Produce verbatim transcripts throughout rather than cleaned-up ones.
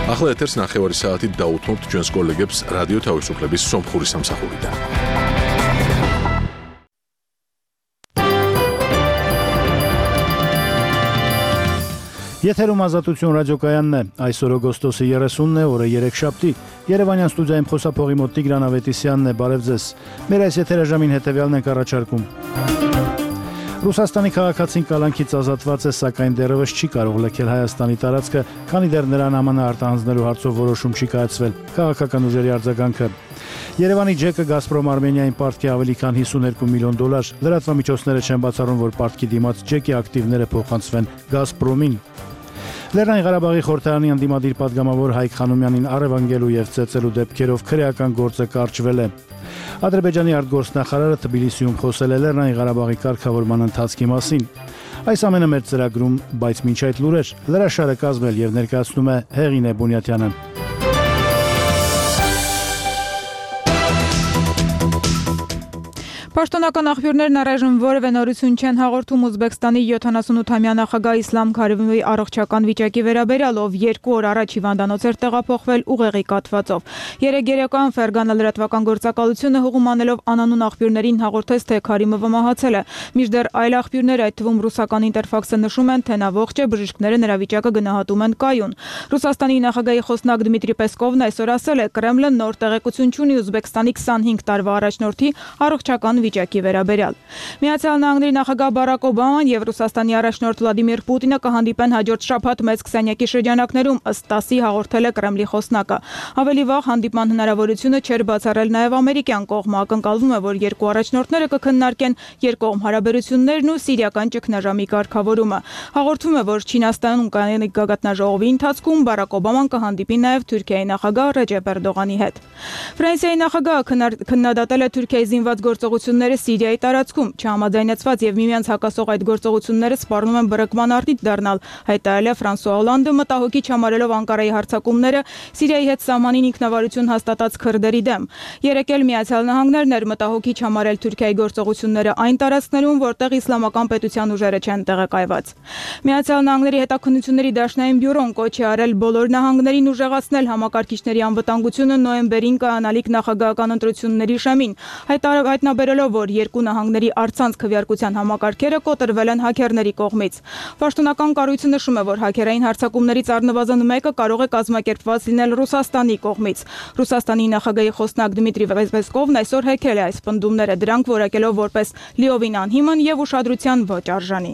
ახლა ეთერს ნახევარი საათით დაუთმობთ ჩვენს კოლეგებს რადიო თავისუფლების სომხური სამსახურიდან. Եթերում ազատություն ռադիոկայանն է, այսօր օգոստոսի երեսունն է, օրը երեքշաբթի, Երևանյան ստուդիայում խոսափողի մոտ Տիգրան Ավետիսյանն է, բարև ձեզ, մեր այս եթերաժամին հետևյալն ենք առաջարկում. Ռուսաստանի քաղաքացին կալանքից ազատված է, սակայն դեռևս չի կարող լքել Հայաստանի տարածքը, քանի դեռ նրան ԱՄՆ արտահանձնելու հարցով որոշում չի կայացվել, քաղաքական ուժերի արձագանքը. Երևանի ջեկը Գազպրոմ Արմենիային պարտքի ավելի քան հիսուներկու միլիոն դոլար, լրատվամիջոցները չեն բացառում, որ պարտքի դիմաց ջեկի ակտիվները փոխանցվեն Գազպրոմին. Լեռնային Ղարաբաղի խորհրդարանի ընդդիմադիր պատգամավոր Հայկ Խանոմյանին առևանգելու եւ ծեծելու դեպքերով քրեական գործը կարճվել է. Ադրբեջանի արտգործնախարարը Թբիլիսիում խոսել է Լեռնային Ղարաբաղի կարգավորման ընթացքի մասին. Այս ամենը մեր ծրագրում, բայց մինչ այդ լուրեր, լրաշարը կազմել եւ ներկայացնում է Հեղինե Բունյատյանը. Պաշտոնական աղբյուրներն առայժմ որևէ նորություն չեն հաղորդում Ուզբեկստանի յոթանասունութամյա նախագահ Իսլամ Քարիմովի առողջական վիճակի վերաբերյալ, ով երկու օր առաջ հիվանդանոց էր տեղափոխվել ուղեղի կաթվածով։ Երեկ երեկոյան Ֆերգանա լրատվական գործակալությունը հողում անելով անանուն աղբյուրներին հաղորդեց, թե Քարիմովը մահացել է։ Մինչդեռ այլ աղբյուրներ, այդ թվում ռուսական Ինտերֆաքսը, նշում են, թե նա ողջ է, բժիշկները նրա վիճակը գնահատում են կայուն։ Ռուսաստանի նախագահի խոսնակ Դմիտրի Պեսկովն այսօր ասել է, Կրեմլը նոր տեղեկություն չունի Ուզբեկստանի քսանհինգ տարվա առաջնորդի առողջական վիճակի վերաբերյալ։ Միացյալ Նահանգների նախագահ Բարակ Օբաման եւ Ռուսաստանի առաջնորդ Վլադիմիր Պուտինը կհանդիպեն հաջորդ շաբաթ մեծ քսանյակի շրջանակներում, ըստ ՏԱՍ-ի հաղորդել է Կրեմլի խոսնակը։ Ավելի վաղ հանդիպման հնարավորությունը չէր բացառել նաեւ ամերիկյան կողմը, ակնկալվում է, որ երկու առաջնորդները կքննարկեն երկկողմ հարաբերություններն ու սիրիական ճգնաժամի կարգավորումը։ Հաղորդվում է, որ Չինաստանում կանոնիկ գագաթնաժողովի ընթացքում Բարակ Օբաման կհանդիպի նաեւ Թուրքիայի նախագահ Ռեջեփ Էրդողանի հետ։ Ֆրանսիայի նախագահը քննադատել է Թուրքիայի զինված գործողությունները Սիրիայի տարածքում, չհամաձայնեցված եւ միմյանց հակասող այդ գործողությունները սպառնում են բռնկման արդյունք դառնալ, հայտարարել է Ֆրանսուଆ Օլանդը, մտահոգիչ համարելով Անկարայի հարձակումները Սիրիայի հետ սահմանին ինքնավարություն հաստատած քրդերի դեմ։ Երեկ էլ Միացյալ Նահանգներն էր մտահոգիչ համարել Թուրքիայի գործողությունները այն տարածքներում, որտեղ իսլամական պետության ուժերը չեն տեղակայված։ Միացյալ Նահանգների հետաքննությունների դաշնային բյուրոն կոչ է արել բոլոր նահանգներին ուժեղացնել համակարգիչների անվտանգությունը նոյեմբերին կայանալիք նախագահական ընտրությունների շեմին, հայտնաբերելով, որ երկու նահանգների առցանց քվեարկության համակարգերը կոտրվել են հաքերների կողմից։ Պաշտոնական կառույցը նշում է, որ հաքերային հարձակումներից առնվազն մեկը կարող է կազմակերպված լինել Ռուսաստանի կողմից։ Ռուսաստանի նախագահի խոսնակ Դմիտրի Պեսկովն այսօր հեքել է այս պնդումները, դրանք որակելով որպես լիովին անհիմն եւ ուշադրության ոչ արժանի։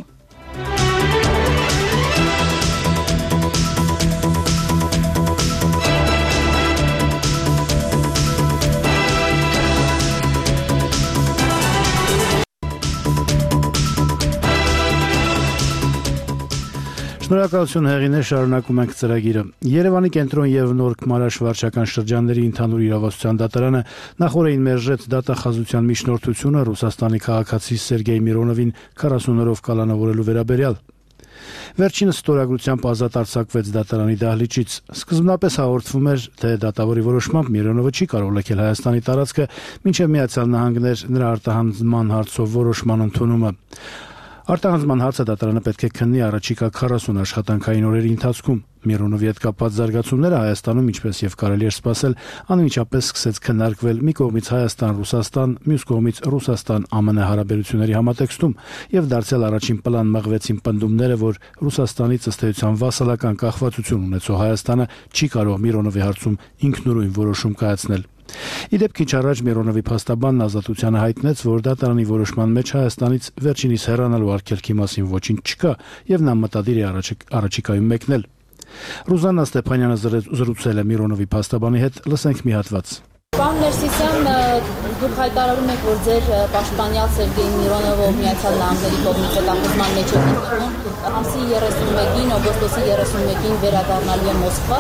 Շնորհակալություն Հեղինե, շարունակում ենք ծրագիրը։ Երևանի կենտրոն եւ Նորք Մարաշ վարչական շրջանների ընդհանուր իրավասության դատարանը նախորդին մերժեց դատախազության միջնորդությունը Ռուսաստանի քաղաքացի Սերգեյ Միրոնովին քառասուն օրով կալանավորելու վերաբերյալ։ Վերջինս ստորագրությամբ ազատ արձակվեց դատարանի դահլիճից։ Սկզբնապես հաղորդվում էր, թե դատավորի որոշմամբ Միրոնովը չի կարող լքել Հայաստանի տարածքը, մինչև Միացյալ Նահանգներ նրա արտահանձնման հարցով որոշման ընդունումը։ Արտահանձնման հարցը դատարանը պետք է քննի առաջիկա քառասուն աշխատանքային օրերի ընթացքում։ Միրոնովի հետ կապված զարգացումները Հայաստանում, ինչպես եւ կարելի էր սպասել, անմիջապես սկսեց քննարկվել մի կողմից Հայաստան-Ռուսաստան, մյուս կողմից Ռուսաստան-ԱՄՆ հարաբերությունների համատեքստում եւ դարձյալ առաջին պլան մղվեցին պնդումները, որ Ռուսաստանից ըստ էության վասալական կախվածություն ունեցող Հայաստանը չի կարող Միրոնովի հարցում ինքնուրույն որոշում կայացնել։ Իդեպ քիչ առաջ Միրոնովի փաստաբանն Ազատությանը հայտնեց, որ դատարանի որոշման մեջ Հայաստանից վերջինիս հեռանալու արգելքի մասին ոչինչ չկա եւ նա մտադիր է առաջիկայում մեկնել։ Ռուզաննա Ստեփանյանը զրուցել է Միրոնովի փաստաբանի հետ, լսենք մի հատված։ Պարոն Ներսիսյան, դուք հայտարարում եք, որ ձեր պաշտպանյալ Սերգեյ Միրոնովը Միացյալ Նահանգների կողմից հետախուզման մեջ է գտնվում, ամսի երեսունմեկին, օգոստոսի երեսունմեկին վերադառնալու է Մոսկվա։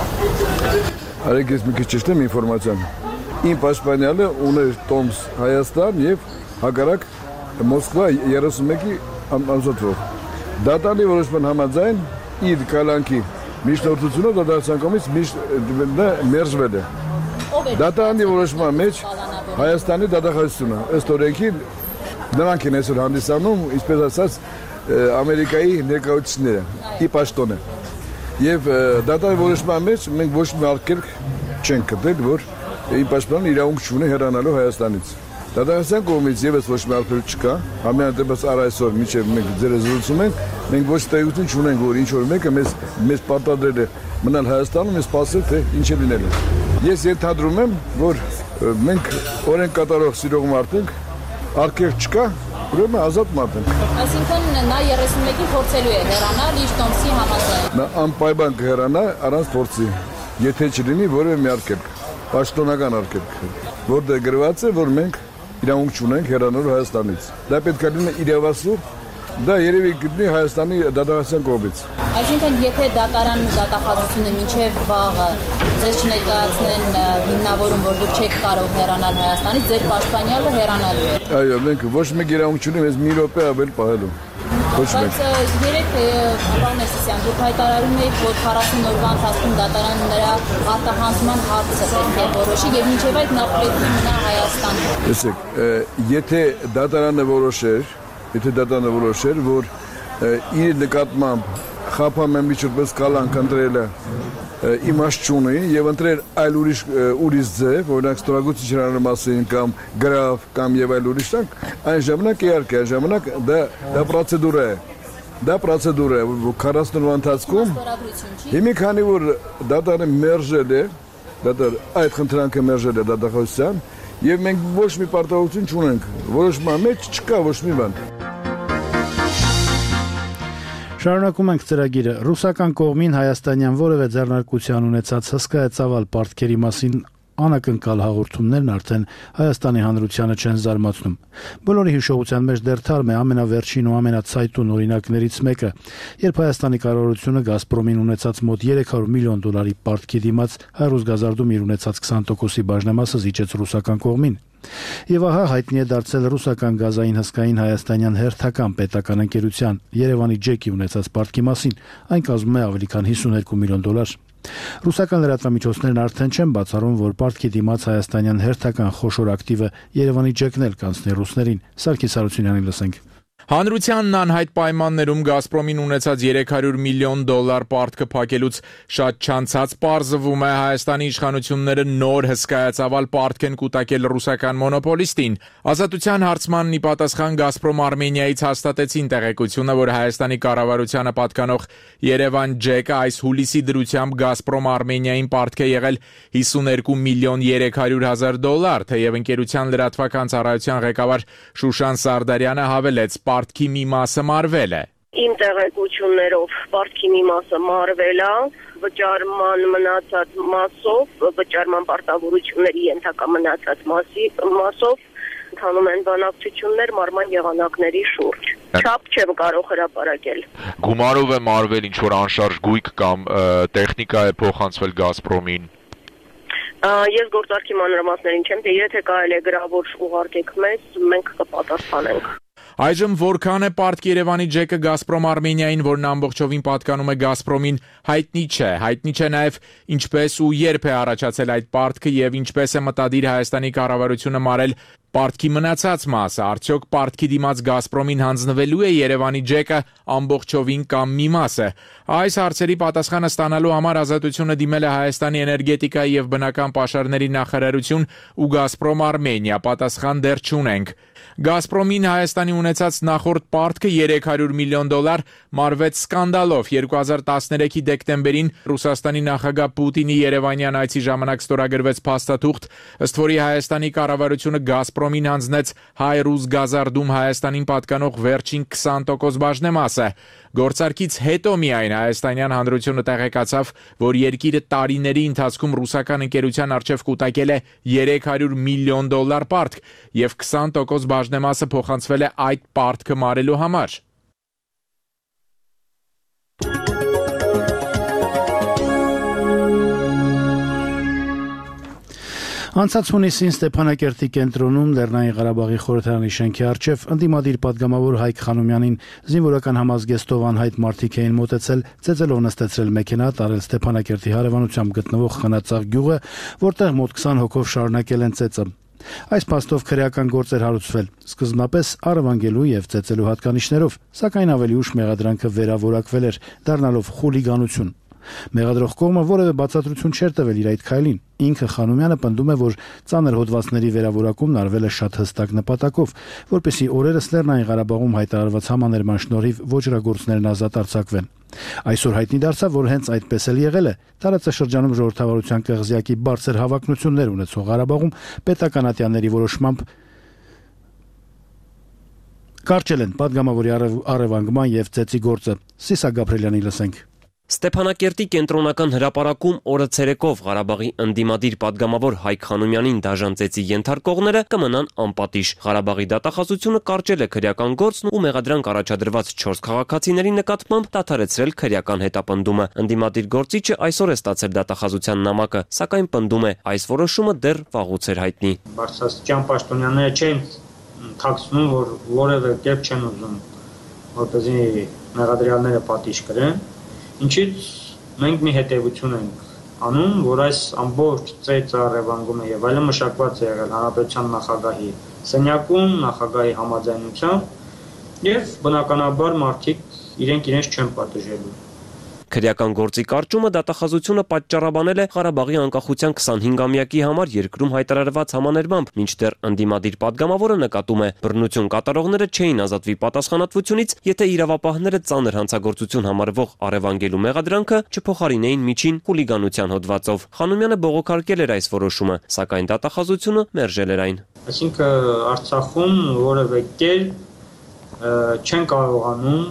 Արեք ես մի քիչ ճիշտ եմ ինֆորմացիան։ Իմ պաշտպանյալը ուներ տոմս Հայաստան եւ հակառակ Մոսկվա երեսունմեկի ամսաթվով։ Դատարանի որոշման համաձայն իր կալանքի միջնորդությունը դատարան կողմից մերժվել է։ Դատարանի որոշման մեջ Հայաստանի դատախազությունը ըստ օրենքի նրանք են այսօր հանդիսանում, ինչպես ասած, Ամերիկայի ներկայացուցիչները, ի պաշտոնը։ Եվ դատարանի որոշման մեջ մենք ոչ մի արգելք չենք գտել, որ իմ պաշտպանը իրավունք չունի հեռանալու Հայաստանից։ Դատարանության կողմից եւս ոչ մի արգելք չկա, համենայն դեպս առ այսօր մինչև մենք ձեր զրուցում ենք, մենք ոչ տեղյակություն չունենք, որ ինչ որ մեկը մեզ մեզ պարտադրել է մնալ Հայաստանում, մեզ սպասել թե ինչ է լինելու։ Ես ենթադրում եմ, որ մենք օրենք կատարող սիրող մարդ ենք, արգելք չկա, ուրեմն ազատ մարդ ենք։ Այսինքն նա երեսունմեկին փորձելու է հեռանալ իր տոմսի համաձայն։ Նա անպայման կհեռանա առանց փորձի, եթե չլինի որևէ մի արգելք, պաշտոնական արգելք, որտեղ գրված է, որ մենք իրավունք չունենք հեռանալու Հայաստանից։ Դա պետք է լինի իրավասու, դա երևի գտնի Հայաստանի դատարանության կողմից։ Այսինքն եթե դատարան դատախազությունը մինչև վաղը ձեզ չներկայացնեն հիմնավորում, որ դուք չեք կարող հեռանալ Հայաստանից, ձեր պաշտպանյալը հեռանալու է։ Այո, մենք ոչ մի իրավունք չունենք, մեզ մի րոպե ավել պահելու։ Ոչ մեկ։ Բայց երեք պարոն Ներսիսյան, դուք հայտարարում եք, որ քառասուն օրվա ընթացքում դատարանը նրա արտահանձնման հարցը պետք է որոշի եւ մինչեւ այդ նա պետք է մնա Հայաստանում։ Տեսեք, եթե դատարանը որոշեր, եթե դատարանը որոշեր, որ իր նկատմամբ խափամեմիջոց կալանք ընտրելը իմաստ չունի եւ ընտրել այլ ուրիշ ուրիշ ձև, օրինակ ստորագրությունների մասին կամ գրավ կամ եւ այլ ուրիշ տանք, այն ժամանակ իհարկե, այն ժամանակ դա դա պրոցեդուրա է։ Դա պրոցեդուրա է, որ քառասուն օրվա ընթացքում հիմի քանի որ դատարանը մերժել է, դատար այդ խնդրանքը մերժել է դատախազության եւ մենք ոչ մի պարտավորություն չունենք, որոշման մեջ չկա ոչ մի բան։ Շարունակում ենք ծրագիրը։ Ռուսական կողմին հայաստանյան որևէ ձեռնարկության ունեցած հսկայածավալ պարտքերի մասին անակնկալ հաղորդումներն արդեն Հայաստանի հանրությանը չեն զարմացնում։ Բոլորի հիշողության մեջ դեռ թարմ է ամենավերջին ու ամենացայտուն օրինակներից մեկը, երբ Հայաստանի կառավարությունը Գազպրոմին ունեցած մոտ երեք հարյուր միլիոն դոլարի պարտքի դիմաց հայ-ռուս գազարդում իր ունեցած քսան տոկոսի բաժնեմասը զիջեց ռուսական կողմին։ Եվ ահա հայտնի է դարձել ռուսական գազային հսկային հայաստանյան հերթական պետական ընկերության Երևանի ջեկի ունեցած պարտքի մասին, այն կազմում է ավելի քան հիսուներկու միլիոն դոլար։ Ռուսական լրատվամիջոցներն արդեն չեն բացառում, որ պարտքի դիմաց հայաստանյան հերթական խոշոր ակտիվը Երևանի ջեկն էլ կանցնի ռուսներին։ Սարգիս Հարությունյանին լսենք։ Հանրությանն անհայտ պայմաններում Գազպրոմին ունեցած երեք հարյուր միլիոն դոլար պարտքը փակելուց շատ չանցած պարզվում է Հայաստանի իշխանությունները նոր հսկայածավալ պարտք են կուտակել ռուսական մոնոպոլիստին։ Ազատության հարցմանն ի պատասխան Գազպրոմ Արմենիայից հաստատեցին տեղեկությունը, որ Հայաստանի կառավարությանը պատկանող Երևան ջեկը այս հուլիսի դրությամբ Գազպրոմ Արմենիային պարտք է եղել հիսուներկու միլիոն երեք հարյուր հազար դոլար, թեև ընկերության լրատվական ծառայության ղեկավար Շուշան Սարդարյանը հավելեց, պարտքի մի մասը մարվել է։ Իմ տեղեկություններով պարտքի մի մասը մարվել է, վճարման մնացած մասով, վճարման պարտավորությունների ենթակա մնացած մասի մասով ընթանում են բանակցություններ մարման եղանակների շուրջ։ Չափ չեմ կարող հրապարակել։ Գումարով է մարվել ինչ որ անշարժ գույք կամ տեխնիկա է փոխանցվել Գազպրոմին։ Ես գործարքի մանրամասներին չեմ, թե եթե կարելի է գրավոր ուղարկեք մեզ, մենք կպատասխանենք։ Այժմ որքան է պարտք Երևանի ջեկը Գազպրոմ Արմենիային, որն ամբողջովին պատկանում է Գազպրոմին, հայտնի չէ։ Հայտնի չէ նաև ինչպես ու երբ է առաջացել այդ պարտքը եւ ինչպես է մտադիր Հայաստանի կառավարությունը մարել պարտքի մնացած մասը։ Արդյոք պարտքի դիմաց Գազպրոմին հանձնվելու է Երևանի ջեկը ամբողջովին կամ մի մասը։ Այս հարցերի պատասխանը ստանալու համար Ազատությունը դիմել է Հայաստանի էներգետիկայի եւ բնական պաշարների նախարարություն ու Գազպրոմ Արմենիա։ Պատասխան դեռ չունենք։ Գազպրոմին Հայաստանի ունեցած նախորդ պարտքը երեք հարյուր միլիոն դոլար մարվեց սկանդալով։ երկու հազար տասներեքի դեկտեմբերին Ռուսաստանի նախագահ Պուտինի Երևանյան այցի ժամանակ ստորագրվեց փաստաթուղթ, ըստ որի Հայաստանի կառավարությունը Գազպրոմին հանձնեց հայ-ռուս գազարդում Հայաստանին պատկանող վերջին քսան տոկոս բաժնեմասը։ Գործարքից հետո միայն հայաստանյան հանրությունը տեղեկացավ, որ երկիրը տարիների ընթացքում ռուսական ընկերության առջև կուտակել է երեք հարյուր միլիոն դոլար պարտք եւ քսան տոկոս բաժնեմասը փոխանցվել է այդ պարտքը մարելու համար։ Անցած հունիսին Ստեփանակերտի կենտրոնում Լեռնային Ղարաբաղի խորհրդարանի շենքի առջև ընդդիմադիր падգամավոր Հայկ Խանոմյանին զինվորական համազգեստով անհայտ մարդիկ էին մոտեցել, ծեծելով նստեցրել մեքենա, տարել Ստեփանակերտի հարևանությամբ գտնվող Խնածաղ գյուղը, որտեղ մոտ քսան հոգով շարունակել են ծեծը։ Այս փաստով քրեական գործ էր հարուցվել, սկզբնապես առևանգելու եւ ծեծելու հատկանիշներով, սակայն ավելի ուշ մեղադրանքը վերավորակվել էր, դառնալով խուլիգանություն։ Մեղադրող կողմը որևէ բացատրություն չէր տվել իր այդ քայլին։ Ինքը Խանոմյանը պնդում է, որ ծանր հոդվածների վերավորակումն արվել է շատ հստակ նպատակով, որպեսզի օրերս Լեռնային Ղարաբաղում հայտարարված համաներման շնորհիվ ոճրագործներն ազատ արձակվեն։ Այսօր հայտնի դարձավ, որ հենց այդպես էլ եղել է։ Տարածաշրջանում ժողովրդավարության կղզյակի բարձր հավակնություններ ունեցող Ղարաբաղում պետական ատյանների որոշմամբ կարճել են падգամավորի առևանգման եւ ծեծի գործը։ Սիսա Գաբրելյանի լսենք։ Ստեփանակերտի կենտրոնական հրապարակում օրը ցերեկով Ղարաբաղի ընդդիմադիր падգամավոր Հայկ Խանոմյանին դաժան ծեծի ենթարկողները կմնան անպատիժ։ Ղարաբաղի դատախազությունը կարճել է քրեական գործն ու մեղադրանք առաջադրված չորս քաղաքացիների նկատմամբ դադարեցրել քրեական հետապնդումը։ Ընդդիմադիր գործիչը այսօր է ստացել դատախազության նամակը, սակայն պնդում է, այս որոշումը դեռ վաղուց էր հայտնի։ Բարձրաստիճան պաշտոնյաները չեն թաքցնում, որ որևէ կերպ չեն ուզում, որպեսզի մեղադրյալները պատիժ կրեն։ Ինչից մենք մի հետևություն ենք անում, որ այս ամբողջ ծեծը, առևանգումը եւ այլը մշակված է եղել հանրապետության նախագահի սենյակում, նախագահի համաձայնությամբ եւ բնականաբար մարդիկ իրենք իրենց չեն պատժելու։ Քրեական գործի կարճումը դատախազությունը պատճառաբանել է Ղարաբաղի անկախության քսանհինգամյակի համար երկրում հայտարարված համաներմամբ, մինչդեռ ընդդիմադիր падգամավորը նկատում է, բռնություն կատարողները չէին ազատվի պատասխանատվությունից, եթե իրավապահները ծանր հանցագործություն համարվող առևանգելու մեղադրանքը չփոխարինեին միջին խուլիգանության հոդվածով։ Խանոմյանը բողոքարկել էր այս որոշումը, սակայն դատախազությունը մերժել էր այն։ Այսինքն Արցախում որևէ կերպ չեն կարողանում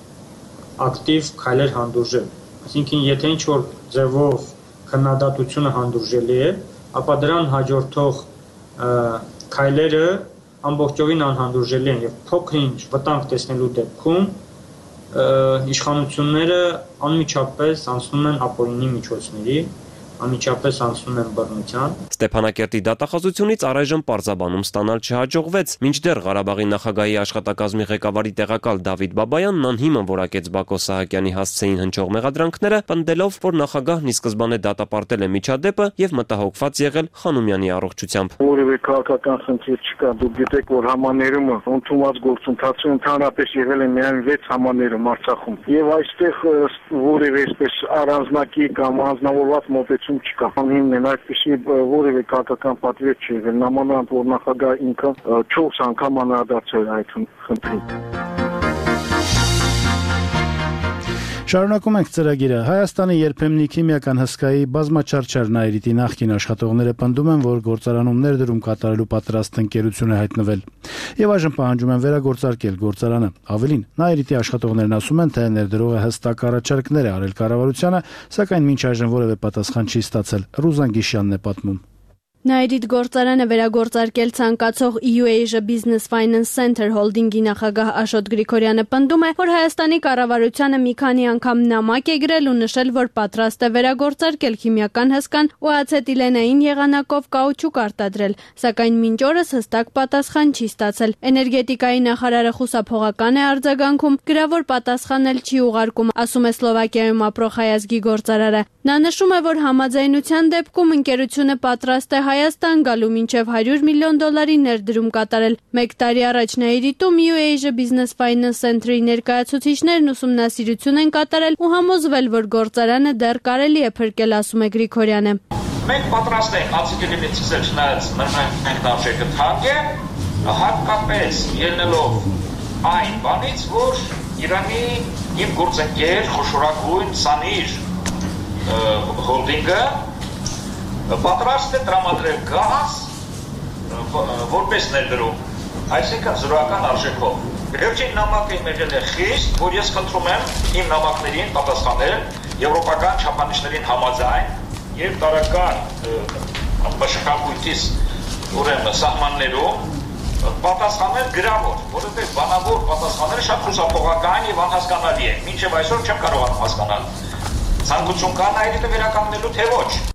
ակտիվ քայլեր հանդուրժել։ Այսինքն, եթե ինչ-որ ձևով քննադատությունը հանդուրժելի է, ապա դրան հաջորդող քայլերը ամբողջովին անհանդուրժելի են եւ փոքր-ինչ վտանգ տեսնելու դեպքում իշխանությունները անմիջապես անցնում են ապօրինի միջոցների, անմիջապես անցնում են բռնության։ Ստեփանակերտի դատախազությունից առայժմ պարզաբանում ստանալ չհաջողվեց, մինչդեռ Ղարաբաղի նախագահի աշխատակազմի ղեկավարի տեղակալ Դավիթ Բաբայանն անհիմն որակեց Բակո Սահակյանի հասցեին հնչող մեղադրանքները, պնդելով, որ նախագահն ի սկզբանե դատապարտել է միջադեպը եւ մտահոգված եղել Խանոմյանի առողջությամբ։ Որևէ քաղաքական խնդիր չկա, դուք գիտեք, որ համաներումը ընդունված գործընթացում ընդհանրապես եղել է միայն վեց համաներում Արցախում։ Եվ այստեղ որևէ այսպես առանձնակի կամ անձնավորված մոտեցում չկա։ Հիմնեն այդպիսի որևէ քաղաքական պատվեր չի եղել, նամանավանդ որ նախագահ ինքը չորս անգամ անդրադարձել այդ խնդրին։ Շարունակում ենք ծրագիրը։ Հայաստանի երբեմնի քիմիական հսկայի բազմաչարչար Նայիրիտի նախկին աշխատողները պնդում են, որ գործարանում ներդրում կատարելու պատրաստ ընկերություն է հայտնվել եւ այժմ պահանջում են վերագործարկել գործարանը։ Ավելին, Նայիրիտի աշխատողներն ասում են, թե ներդրողը հստակ առաջարկներ է արել կառավարությանը, սակայն մինչ այժմ որևէ պատասխան չի ստացել։ Ռուզան Գիշյանն է պատմում։ Նայիրիտ գործարանը վերագործարկել ցանկացող E U Asia Business Finance Center Holding-ի նախագահ Աշոտ Գրիգորյանը պնդում է, որ Հայաստանի կառավարությանը մի քանի անգամ նամակ է գրել ու նշել, որ պատրաստ է վերագործարկել քիմիական հսկան ու ացետիլենային եղանակով կաուչուկ արտադրել, սակայն մինչ օրս հստակ պատասխան չի ստացել։ Էներգետիկայի նախարարը խուսափողական է արձագանքում, գրավոր պատասխան էլ չի ուղարկում, ասում է Սլովակիայում ապրող հայազգի գործարարը։ Նա նշում է, որ համաձայնության դեպքում ընկերությունը պատրաստ է Հայաստան գալու մինչև հարյուր միլիոն դոլարի ներդրում կատարել։ Մեկ տարի առաջ Նայիրիտում E U Asia Business Finance Center-ի ներկայացուցիչներն ուսումնասիրություն են կատարել ու համոզվել, որ գործարանը դեռ կարելի է փրկել, ասում է Գրիգորյանը։ Մենք պատրաստ ենք ացետիլենից սկսել չնայած մենք դաշեկը թանկ է, հատկապես ելնելով այն բանից, որ Իրանի իմ գործընկեր խոշորագույն Սանիր հոլդինգը պատրաստ է տրամադրել գազ որպես ներդրում, այսինքն զրոյական արժեքով։ Վերջին նամակը իմ եղել է խիստ, որ ես խնդրում եմ իմ նամակներին պատասխանել եվրոպական չափանիշներին համաձայն եւ տարական մշակույթից ուրեմն սահմաններում պատասխանել գրավոր, որովհետեւ բանավոր պատասխանները շատ խուսափողական եւ անհասկանալի են։ Մինչեւ այսօր չեմ կարողանում հասկանալ ցանկություն կա Նայիրիտը վերականգնելու թե ոչ։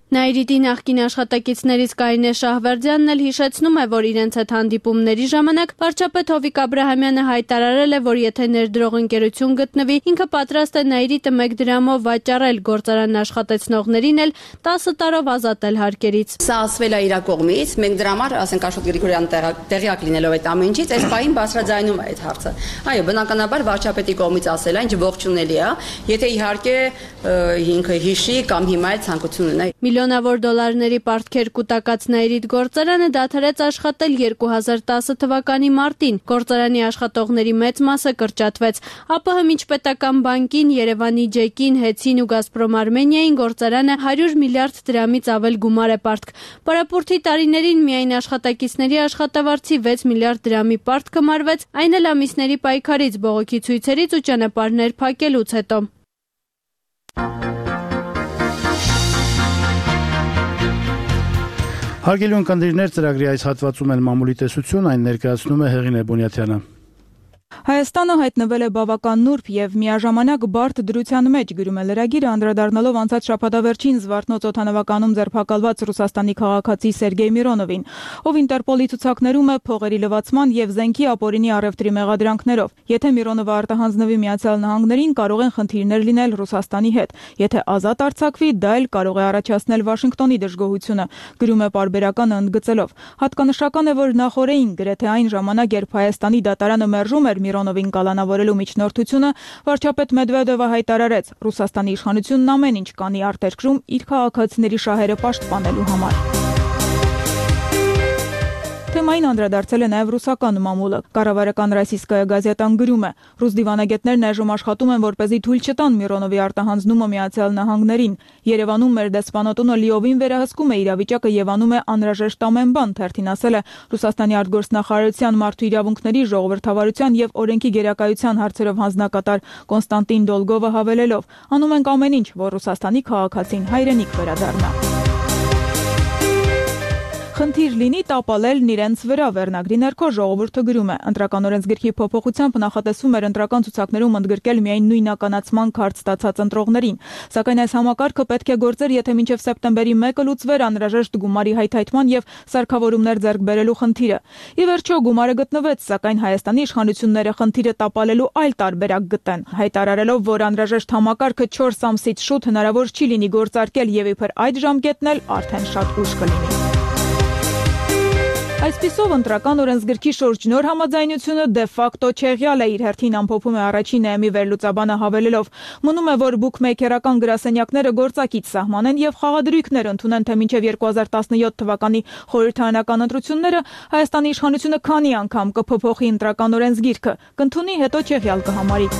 Նաիրիտի նախկին աշխատակիցներից Կարինե Շահվերդյանն էլ հիշեցնում է, որ իրենց հետ հանդիպումների ժամանակ վարչապետ Հովիկ Աբրահամյանը հայտարարել է, որ եթե ներդրող ընկերություն գտնվի, ինքը պատրաստ է Նաիրիտը մեկ դրամով վաճառել, գործարանն աշխատեցնողներին էլ տասը տարով ազատել հարկերից։ Սա ասվել է իր կողմից, մենք դրա համար, ասենք Աշոտ Գրիգորյանը տեղյակ լինելով այդ ամեն ինչից, այս պահին բարձրաձայնում է այդ հարցը։ Այո, բնականաբար վարչապետի կողմից ասել այն ողջունելի է, եթե իհարկե ինքը հիշի կամ հիմա էլ ցանկություն ունենա։ Միլիոնավոր դոլարների պարտքեր կուտակած Նաիրիտ գործարանը դադարեց աշխատել երկու հազար տասը թվականի մարտին։ Գործարանի աշխատողների մեծ մասը կրճատվեց։ ԱՊՀ միջպետական բանկին, Երևանի ջեկին, Հեցին ու Գազպրոմ Արմենիային գործարանը հարյուր միլիարդ դրամից ավել գումար է պարտք։ Պարապուրտի տարիներին միայն աշխատակիցների աշխատավարձի վեց միլիարդ դրամի պարտքը մարվեց, այն էլ ամիսների պայքարից, բողոքի ցույցերից ու ճանապարհներ փակելուց հետո։ Հարգելի ունկնդիրներ, ծրագրի այս հատվածում են մամուլի տեսություն, այն ներկայացնում է Հեղինե Բոնյաթյանը։ Հայաստանը հայտնվել է բավական նուրբ եւ միաժամանակ բարդ դրության մեջ, գրում է լրագիրը, անդրադառնալով անցած շաբաթավերջին Զվարթնոց օդանավականում ձերբակալված Ռուսաստանի քաղաքացի Սերգեյ Միրոնովին, ով Ինտերպոլի ցուցակներում է փողերի լվացման եւ զենքի ապօրինի առևտրի մեղադրանքներով։ Եթե Միրոնովը արտահանձնվի Միացյալ Նահանգներին, կարող են խնդիրներ լինել Ռուսաստանի հետ։ Եթե ազատ արձակվի, դա էլ կարող է առաջացնել Վաշինգտոնի դժգոհությունը, գրում է պարբերականը ընդգծելով։ Հատկանշական է, որ նախորդին, գրեթե այն ժամանակ, երբ Հայաստանի դատարանը մերժում էր Միրոնովին կալանավորելու միջնորդությունը, վարչապետ Մեդվեդևը հայտարարեց. Ռուսաստանի իշխանությունն ամեն ինչ կանի արտերկրում իր քաղաքացիների շահերը պաշտպանելու համար։ Թեմային անդրադարձել է նաև ռուսական մամուլը։ Կառավարական Ռոսիյսկայա գազետան գրում է. ռուս դիվանագետներն այժմ աշխատում են, որպեսզի թույլ չտան Միրոնովի արտահանձնումը Միացյալ Նահանգներին։ Երևանում մեր դեսպանատունը լիովին վերահսկում է իրավիճակը եւ անում է անհրաժեշտ ամեն բան, թերթին ասել է Ռուսաստանի արտգործնախարարության մարդու իրավունքների, ժողովրդավարության եւ օրենքի գերակայության հարցերով հանձնակատար Կոնստանտին Դոլգովը հավելելով. անում ենք ամեն ինչ, որ Ռուսաստանի քաղաքացին հայրենիք վերադառնա։ Խնդիր լինի տապալելն իրենց վրա, վերնագրի ներքո ժողովուրդը գրում է. ընտրական օրենսգրքի փոփոխությամբ նախատեսվում էր ընտրական ցուցակներում ընդգրկել միայն նույնականացման քարտ ստացած ընտրողներին, սակայն այս համակարգը պետք է գործեր, եթե մինչև սեպտեմբերի մեկը լուծվեր անհրաժեշտ գումարի հայթայթման եւ սարքավորումներ ձեռք բերելու խնդիրը։ Ի վերջո գումարը գտնվեց, սակայն Հայաստանի իշխանությունները խնդիրը տապալելու այլ տարբերակ գտեն, հայտարարելով, որ անհրաժեշտ համակարգը չորս ամսից շուտ հնարավոր չի լինի գործարկել եւ իբր այդ ժամկետն էլ արդեն շատ ուշ կլինի։ Այսպիսով ընտրական օրենսգրքի շուրջնոր համաձայնությունը դե ֆակտո չեղյալ է, իր հերթին ամփոփում է առաջին էմի վերլուծաբանը հավելելով. մնում է, որ բուքմեյքերական գրասենյակները գործակից սահմանեն եւ խաղադրույքներ ընդունեն, թե մինչեւ երկու հազար տասնյոթ թվականի խորհրդարանական ընտրությունները Հայաստանի իշխանությունը քանի անգամ կփոփոխի ընտրական օրենսգիրքը, կընդունի, հետո չեղյալ կհամարի։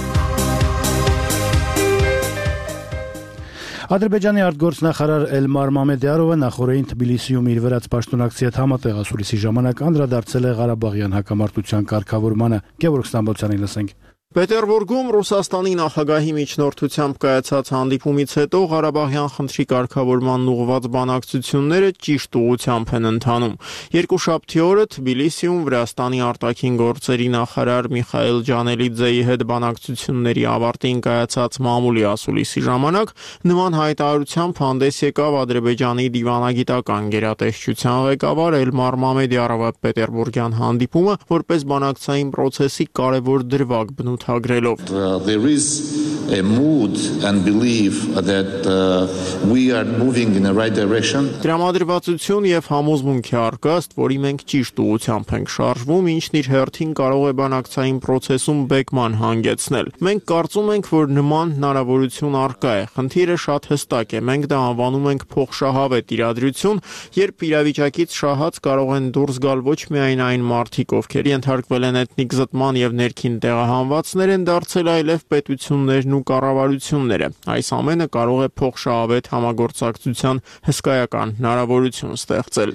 Ադրբեջանի արտգործնախարար Էլմար Մամեդյարովը նախորդին Թբիլիսիում իր վրաց պաշտոնակցի հետ համատեղ ասուլիսի ժամանակ անդրադարձել է Ղարաբաղյան հակամարտության կարգավորմանը։ Գևորգ Ստամբոլցյանին լսենք։ Պետերբուրգում Ռուսաստանի նախագահի միջնորդությամբ կայացած հանդիպումից հետո Ղարաբաղյան խնդրի կարգավորման ուղղված բանակցությունները ճիշտ ուղղությամբ են ընթանում։ Երկուշաբթի օրը Թբիլիսիում Վրաստանի արտաքին գործերի նախարար Միխայել Ջանելիձեի հետ բանակցությունների ավարտին կայացած մամուլի ասուլիսի ժամանակ նման հայտարարությամբ հանդես եկավ Ադրբեջանի դիվանագիտական գերատեսչության ղեկավար Էլմար Մամեդյարովը Պետերբուրգյան հանդիպումը որպես բանակցային process-ի կարևոր դրվագ բնութ Uh, there is a mood and belief that uh, we are moving in the right direction. Տրամադրվածություն եւ համոզմունք է արկաստ, որի մենք ճիշտ ուղղությամբ ենք շարժվում, ինչն իր հերթին կարող է բանակցային process-ում բեկման հանգեցնել։ Մենք կարծում ենք, որ նման հնարավորություն արկա է։ Խնդիրը շատ հստակ է։ Մենք դա անվանում ենք փոխշահավետ իրադրություն, երբ իրավիճակից շահած կարող են դուրս գալ ոչ միայն այն մարդիկ, ովքեր ենթարկվել են էթնիկ զտման եւ ներքին տեղահանված են դարձել այլև պետություններն ու կառավարությունները։ Այս ամենը կարող է փոխշահավետ համագործակցության հսկայական հնարավորություն ստեղծել։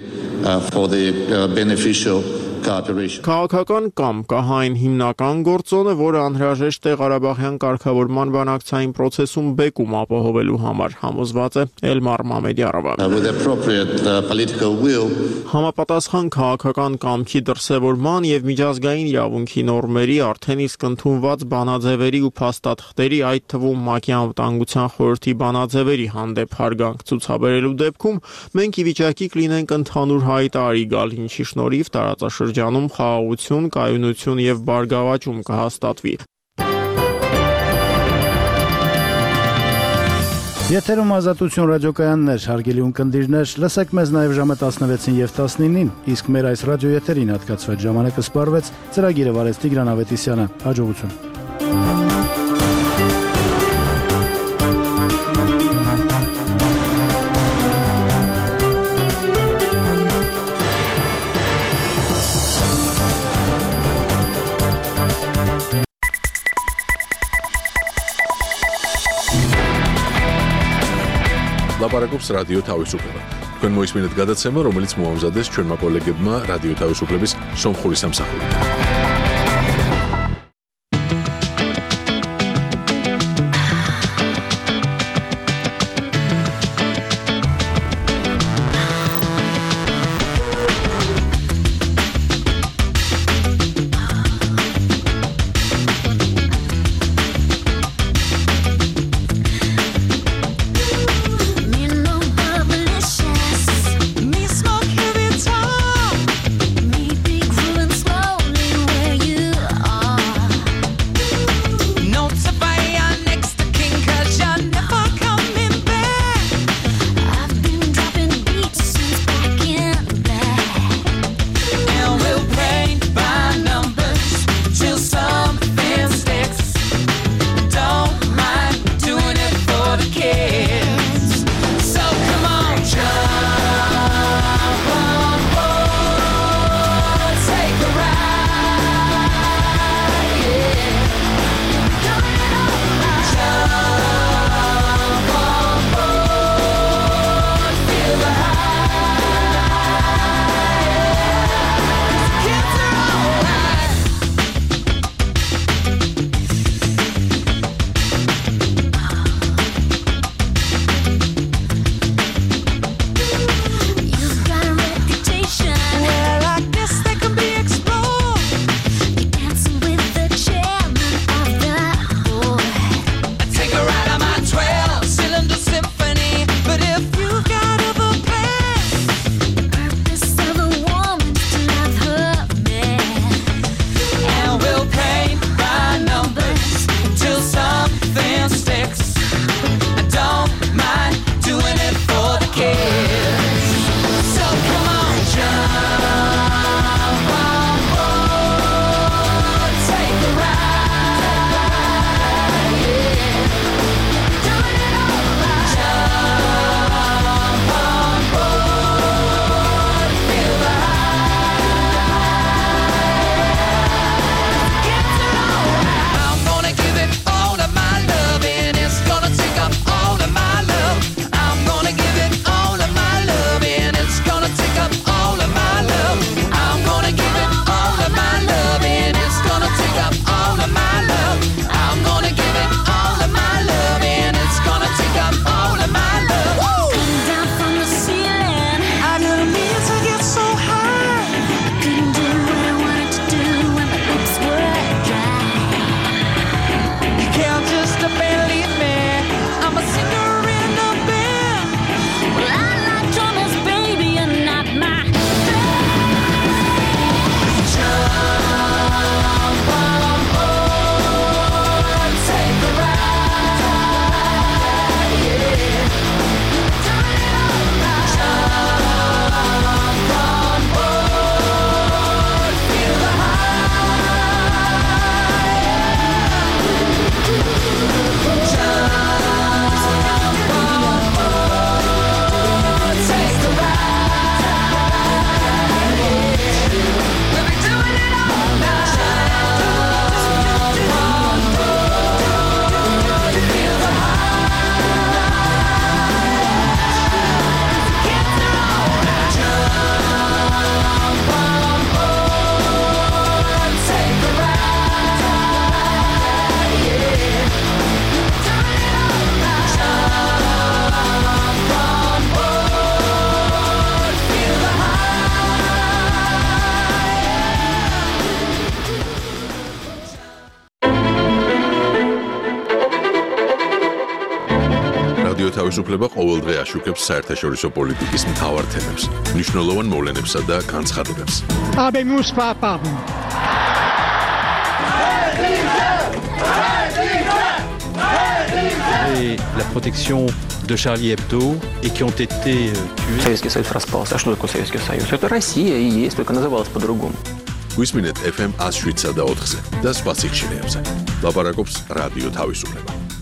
Քաղաքական կամ կահային հիմնական գործոնը, որը անհրաժեշտ է Ղարաբաղյան կարգավորման բանակցային process-ում բեկում ապահովելու համար, համոզված է Էլմար Մամեդյարովը։ Համապատասխան քաղաքական կամքի դրսևորման եւ միջազգային իրավունքի նորմերի արդեն իսկ ընդունված ընդունված բանաձևերի ու փաստաթղթերի, այդ թվում ՄԱԿ-ի անվտանգության խորհրդի բանաձևերի հանդեպ հարգանք ցուցաբերելու դեպքում մենք ի վիճակի կլինենք ընդհանուր հայտարարի գալ, ինչի շնորհիվ տարածաշրջանում խաղաղություն, կայունություն եւ բարգավաճում կհաստատվի։ Եթերում ազատություն ռադիոկայաններ, հարգելի ունկնդիրներ, լսեք մեզ նաև ժամը տասնվեցին եւ տասնինին, իսկ մեր այս ռադիոեթերին հատկացված ժամանակը սպառվեց, ծրագիրը վարեց Տիգրան Ավետիսյանը, հաջողություն։ ლაპარაკობს რადიო თავისუფლება. თქვენ მოისმინეთ გადაცემა, რომელიც მოამზადეს ჩვენმა კოლეგებმა რადიო თავისუფლების სომხური სამსახურიდან. Me smoke heavy talk, me be growing slowly. რადიო თავისუფლება ყოველდღე აშუქებს საერთაშორისო პოლიტიკის მთავარ თემებს, მნიშვნელოვან მოვლენებსა და განცხადებებს. Habemus papam. Et la protection de Charlie Hebdo et qui ont été tués. Советский Союз распался. А что такое Советский Союз? Это Россия и есть, только называлась по-другому. გვისმინეთ ეფ ემ one oh seven და ოთხზე და სხვა სიხშირეებზე. ლაპარაკობს რადიო თავისუფლება.